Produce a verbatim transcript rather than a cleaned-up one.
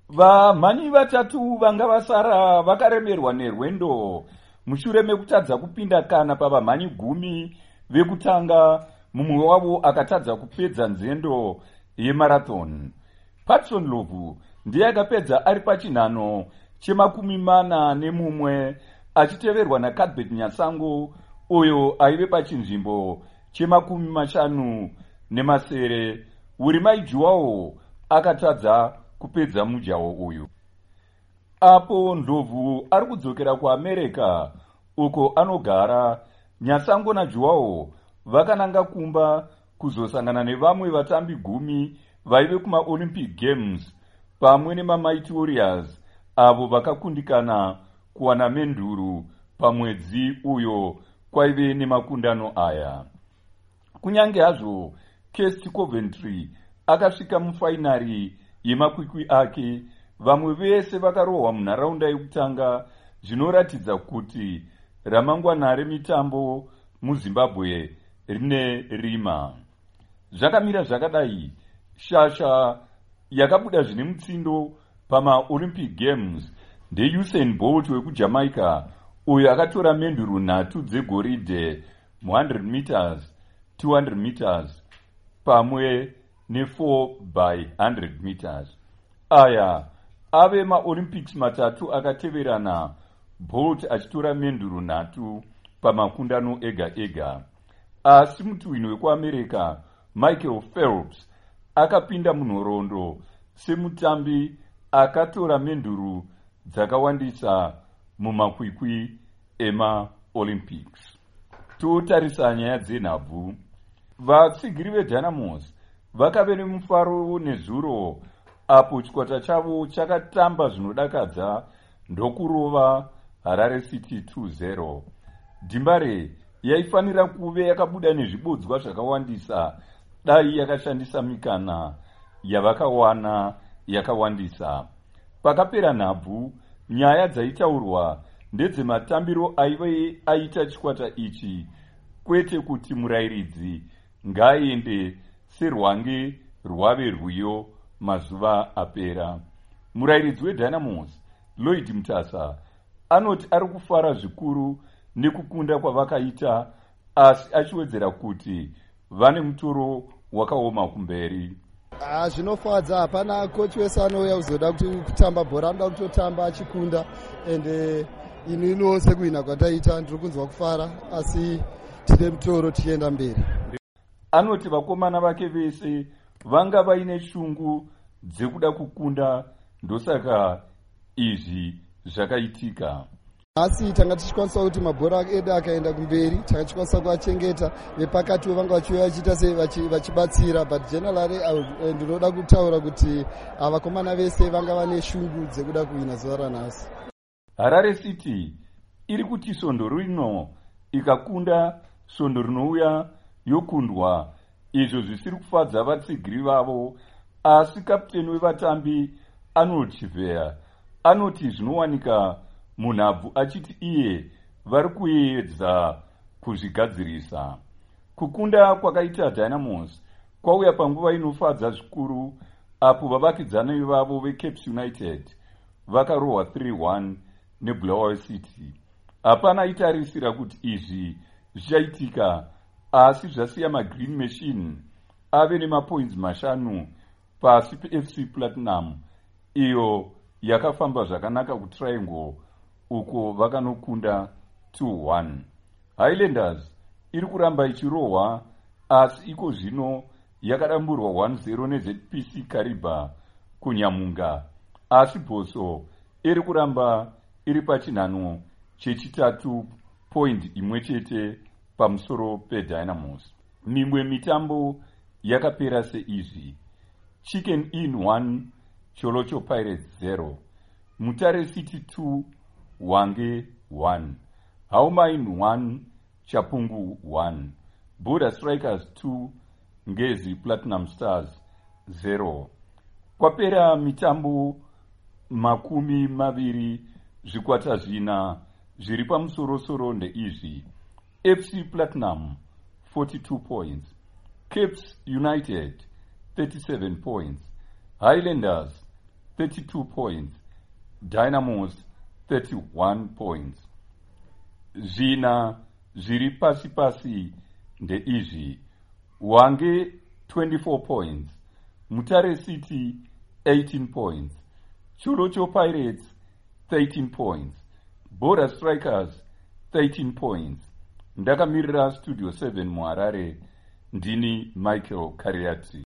Vamhanyi vatatu vanga vasara vakaremerwa nerwendo mushure mekutadza kupinda kana pavamhanyi gumi vekutanga. Mumwe wavo akatadza kupedza nzendo yemarathon. Patson Lovu ndiye akapedza ari pachinhano chemakumi mana nemumwe, achiteverwa naCadbert Nyasango uyo aive pachinzvimbo chemakumi mashanu nemasere. Urimai Juwawo akatadza kupedza mujaho uyu. Apo Ndlovu ari kudzokera kuAmerica uko anogara, Nyasango naJuwawo vakananga kumba kuzosangana nevamwe vatambi gumi vaive kumaOlympic Games pamwe nemaMighty Warriors avo vakakundikana kuwana menduru pamwedzi uyo kwaive nemakundano aya. Kunyange hazvo Kest Coventry akasvika mufainari yemakwikwi ake, vamwe vese vakarohwa munharaunda yekutanga, zvinoratidza kuti ramangwana remitambo muZimbabwe rine rima. Zvakamira zvakadai, shasha yakabuda zvine mutsindo pamaOlympic Games ndeUsain Bolt wekujamaica, uyo akatora menduru nhatu dzegoridhe one hundred meters, two hundred meters pamwe ne-four by one hundred meters. Aya ave maOlympics matatu akateverana, Bolt achitora menduru nhatu pamakundano ega ega. Asi mutuhwini wekuAmerica Michael Phelps akapinda munhoroondo semutambi akatora menduru dzakawandisa mumakwikwi emaOlympics. Totarisa nyaya dzenhabvu. Vatsigiri veDynamos vakave nemufaro nezuro apo chikwata chavo chakatamba zvinodakadza ndokurova Harare City two zero. Dhimbare yaifanira kuve yakabuda nezvibodzwa zvakawandisa dai yakashandisa mikana yavakawana yakawandisa. Pakapera nhabvu, nyaya dzaitaurwa ndedzematambiro aive aita chikwata ichi, kwete kuti murairidzi ngaaende serwange rwave rwiyo mazuva apera. Murairidzi weDynamos Lloyd Mutasa anoti ari kufara zvikuru nekukunda kwavakaita, asi achiwedzera kuti vane mutoro wakaoma kumberi. Ah, zvinofadza. Hapana kochi wese anouya kuzoda kuti kutamba bhora anoda kutotamba achikunda, ende inino sekuhina kwataita ndiri kunzwa kufara, asi tine mutoro tichienda mberi. Anoti vakomana vake vese vanga vaine shungu dzekuda kukunda, ndosaka izvi zvakaitika. Asi tanga tichikwanisa kuti mabhora edu akaenda kumberi, tanga tichikwanisa kuachengeta, vepakati vanga vachiuya vachiita sei vachibatsira, but generally ndinoda kutaura kuti vakomana vese vanga vane shungu dzekuda kuhina zuva ranhasi. Harare City iri kuti svondo rino ikakunda, svondo rinouya yokundwa, izvo zvisiri kufadza vatsigiri vavo. Asi kapteni wevatambi Arnold Chivea anoti zvinowanika munhabvu, achiti iye vari kuedza kuzvigadzirisa. Kukunda kwakaita Dynamos kwauya panguva inofadza zvikuru, apo vavakidzani vavo veCape United vakarohwa three one neBulawayo City. Hapana aitarisira kuti izvi zvichaitika, asi zvasiya maGreen Machine ave nemapoints mashanu pasi peF C Platinum, iyo yakafamba zvakanaka kuTriangle uko vakanokunda two one. Highlanders iri kuramba ichirohwa, asi iko zvino yakadamburwa one zero neZPC Kariba kuNyamunga, asi Boso iri kuramba iri pachinhano chechitatu, point imwe chete pamusoro peDynamos. Mimwe mitambo yakapera seizvi: Chicken Inn one, Cholocho Pirates zero, Mutare City two, Wange one, Haumain one, Chapungu one, Border Strikers two, Ngezi Platinum Stars zero. Kwapera mitambo makumi maviri, zvikwata zvina zviri pamusoro-soro ndeizvi: F C Platinum forty-two points, Cape United thirty-seven points, Highlanders thirty-two points, Dynamos thirty-one points. Zvina zviri pasi pasi ndeizvi: Hwange twenty-four points, Mutare City eighteen points, Cholocho Pirates thirteen points, Bora Strikers thirteen points. Ndakamirira Studio seven muHarare, ndini Michael Kariati.